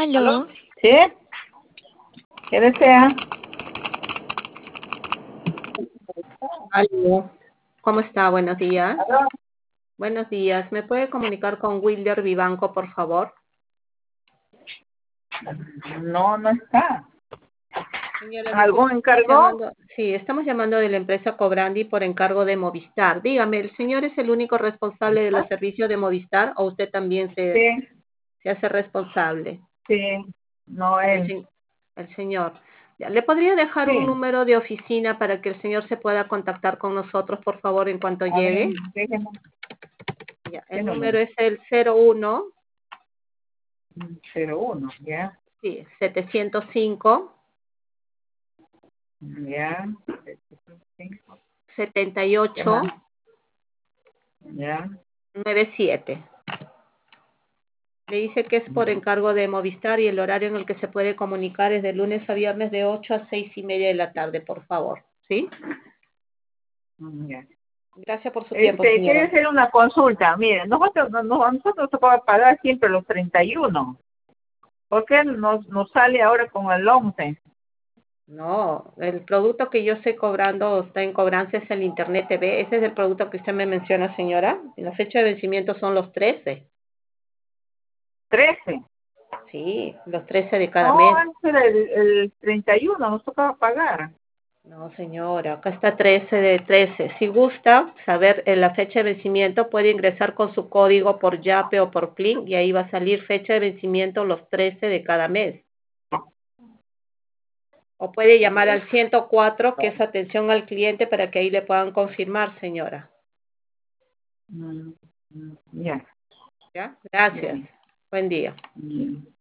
¿Aló? ¿Sí? ¿Qué desea? Aló, ¿cómo está? Buenos días. Buenos días. ¿Me puede comunicar con Wilder Vivanco, por favor? No, no está. Señora, ¿Algún estamos encargo? sí, estamos llamando de la empresa Cobrandi por encargo de Movistar. Dígame, ¿el señor es el único responsable de los servicios de Movistar o usted también Sí, se hace responsable? sí. No, El, él. se- el señor. Ya, ¿le podría dejar un Sí. número de oficina para que el señor se pueda contactar con nosotros, por favor, en cuanto A ver, llegue? déjeme. Ya, ¿Qué el número? número es el 01, 01, ¿ya? sí, 705. ¿Ya? 78 ¿Ya? 97. Le dice que es por encargo de Movistar y el horario en el que se puede comunicar es de lunes a viernes de 8 a 6:30 de la tarde, por favor. ¿Sí? Ya. Gracias por su tiempo, Quería señora. hacer una consulta. Mire, nosotros tocaba pagar siempre los 31. ¿Por qué nos sale ahora con el 11? No, el producto que yo estoy cobrando o está en cobranza es el Internet TV. Ese es el producto que usted me menciona, señora. Y la fecha de vencimiento son los 13. 13. Sí, los 13 de cada No, mes. antes era el 31, nos tocaba pagar. No, señora, acá está 13 de 13. Si gusta saber la fecha de vencimiento, puede ingresar con su código por Yape o por Plin y ahí va a salir fecha de vencimiento los 13 de cada mes. O puede llamar al 104, que es atención al cliente, para que ahí le puedan confirmar, señora. Ya. ¿Ya? Gracias. Buen día. Ya.